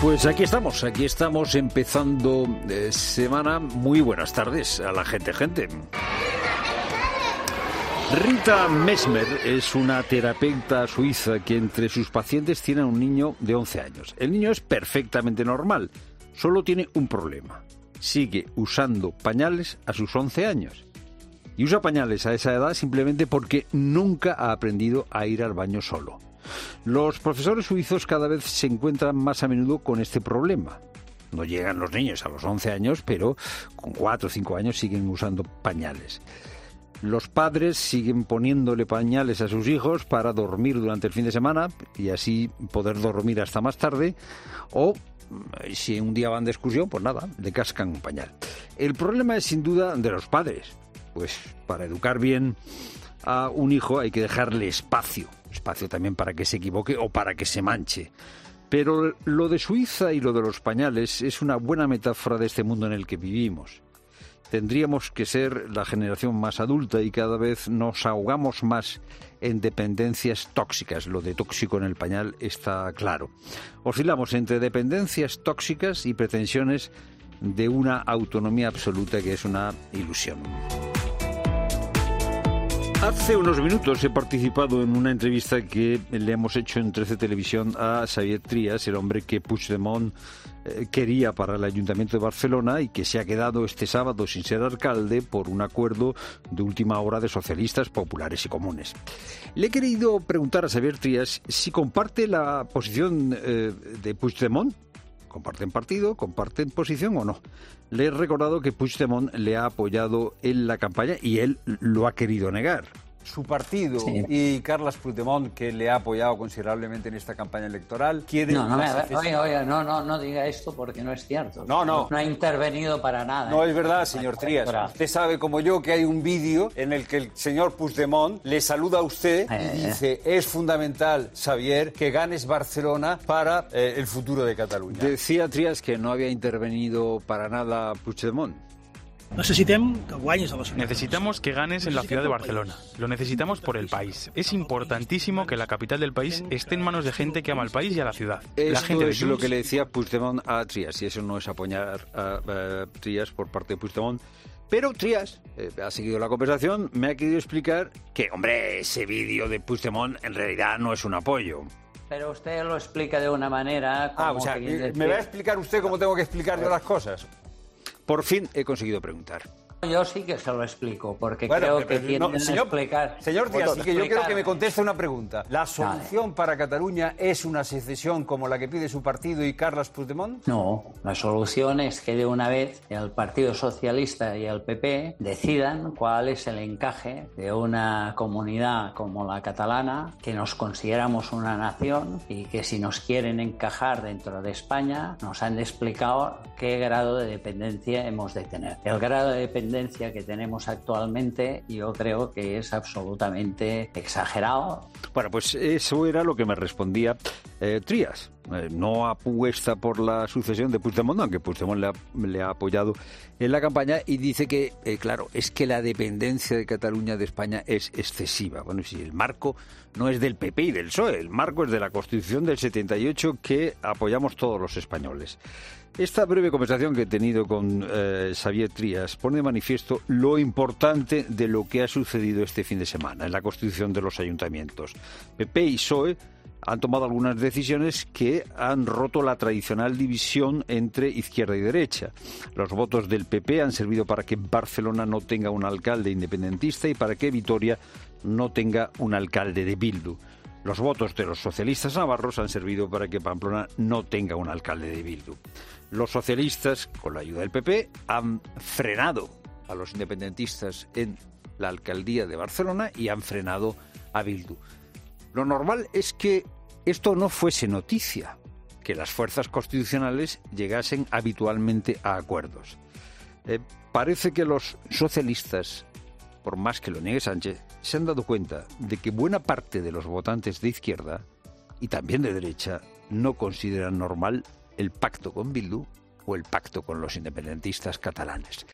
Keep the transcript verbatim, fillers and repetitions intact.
Pues aquí estamos, aquí estamos empezando eh, semana. Muy buenas tardes a la gente, gente. Rita Mesmer es una terapeuta suiza que entre sus pacientes tiene a un niño de once años. El niño es perfectamente normal, solo tiene un problema. Sigue usando pañales a sus once años. Y usa pañales a esa edad simplemente porque nunca ha aprendido a ir al baño solo. Los profesores suizos cada vez se encuentran más a menudo con este problema. No llegan los niños a los once años, pero con cuatro o cinco años siguen usando pañales. Los padres siguen poniéndole pañales a sus hijos para dormir durante el fin de semana y así poder dormir hasta más tarde, o si un día van de excursión, pues nada, le cascan un pañal. El problema es sin duda de los padres, pues para educar bien a un hijo hay que dejarle espacio, espacio también para que se equivoque o para que se manche. Pero lo de Suiza y lo de los pañales es una buena metáfora de este mundo en el que vivimos. Tendríamos que ser la generación más adulta y cada vez nos ahogamos más en dependencias tóxicas. Lo de tóxico en el pañal está claro. Oscilamos entre dependencias tóxicas y pretensiones de una autonomía absoluta que es una ilusión. Hace unos minutos he participado en una entrevista que le hemos hecho en trece Televisión a Xavier Trias, el hombre que Puigdemont eh, quería para el Ayuntamiento de Barcelona y que se ha quedado este sábado sin ser alcalde por un acuerdo de última hora de socialistas, populares y comunes. Le he querido preguntar a Xavier Trias si comparte la posición eh, de Puigdemont. ¿Comparten partido, comparten posición o no? Le he recordado que Puigdemont le ha apoyado en la campaña y él lo ha querido negar. Su partido sí. Y Carles Puigdemont, que le ha apoyado considerablemente en esta campaña electoral, quieren... No, no, me, oye, oye, no, no, no diga esto porque no es cierto. No, no. No ha intervenido para nada. No es verdad, señor Trias. Usted sabe como yo que hay un vídeo en el que el señor Puigdemont le saluda a usted y eh, dice, es fundamental, Xavier, que ganes Barcelona para eh, el futuro de Cataluña. Decía Trias que no había intervenido para nada Puigdemont. Necesitamos que ganes en la ciudad de Barcelona. Lo necesitamos por el país. Es importantísimo que la capital del país esté en manos de gente que ama al país y a la ciudad. Esto la gente es lo que le decía Puigdemont a Trias, y eso no es apoyar a, a Trias por parte de Puigdemont. Pero Trias eh, ha seguido la conversación, me ha querido explicar que, hombre, ese vídeo de Puigdemont en realidad no es un apoyo. Pero usted lo explica de una manera... Como ah, o sea, que ¿me decir... va a explicar usted cómo tengo que explicar yo las cosas? Por fin he conseguido preguntar. Yo sí que se lo explico, porque bueno, creo que no, tienen señor, que explicar... Señor Díaz, sí que yo quiero que me conteste una pregunta. ¿La solución vale. para Cataluña es una secesión como la que pide su partido y Carles Puigdemont? No, la solución es que de una vez el Partido Socialista y el P P decidan cuál es el encaje de una comunidad como la catalana, que nos consideramos una nación y que si nos quieren encajar dentro de España, nos han explicado qué grado de dependencia hemos de tener. El grado de dependencia que tenemos actualmente yo creo que es absolutamente exagerado. Bueno, pues eso era lo que me respondía eh, Trias. Eh, no apuesta por la sucesión de Puigdemont, aunque Puigdemont le ha, le ha apoyado en la campaña, y dice que, eh, claro, es que la dependencia de Cataluña de España es excesiva. Bueno, si el marco no es del P P y del P S O E, el marco es de la Constitución del setenta y ocho que apoyamos todos los españoles. Esta breve conversación que he tenido con eh, Xavier Trias pone de manifiesto lo importante de lo que ha sucedido este fin de semana en la constitución de los ayuntamientos. P P y P S O E han tomado algunas decisiones que han roto la tradicional división entre izquierda y derecha. Los votos del P P han servido para que Barcelona no tenga un alcalde independentista y para que Vitoria no tenga un alcalde de Bildu. Los votos de los socialistas navarros han servido para que Pamplona no tenga un alcalde de Bildu. Los socialistas, con la ayuda del P P, han frenado a los independentistas en la alcaldía de Barcelona y han frenado a Bildu. Lo normal es que esto no fuese noticia, que las fuerzas constitucionales llegasen habitualmente a acuerdos. Eh, parece que los socialistas, por más que lo niegue Sánchez, se han dado cuenta de que buena parte de los votantes de izquierda y también de derecha no consideran normal el pacto con Bildu o el pacto con los independentistas catalanes.